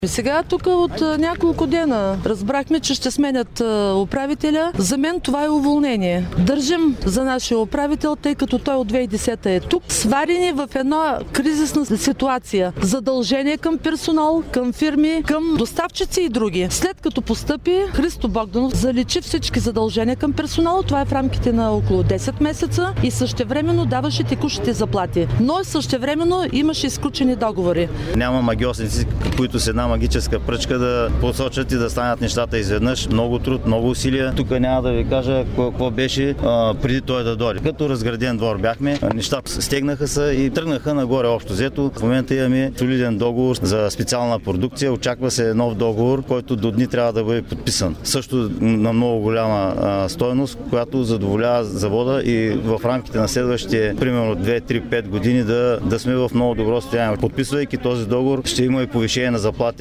Сега тук от няколко дена разбрахме, че ще сменят управителя. За мен това е уволнение. Държим за нашия управител, тъй като той от 2010 е тук. Сварени в една кризисна ситуация. Задължение към персонал, към фирми, към доставчици и други. След като постъпи, Христо Богданов заличи всички задължения към персонала. Това е в рамките на около 10 месеца и същевременно даваше текущите заплати. Но същевременно имаше изключени договори. Няма магиосници, които с една магическа пръчка да посочат и да станат нещата изведнъж. Много труд, много усилия. Тук няма да ви кажа какво беше преди той да дойде. Като разграден двор бяхме, нещата стегнаха се и тръгнаха нагоре общо взето. В момента имаме солиден договор за специална продукция. Очаква се нов договор, който до дни трябва да бъде подписан. Също на много голяма стойност, която задоволява завода и в рамките на следващите примерно 2-3-5 години да сме в много добро състояние. Подписвайки този договор, ще има и повишение на заплати.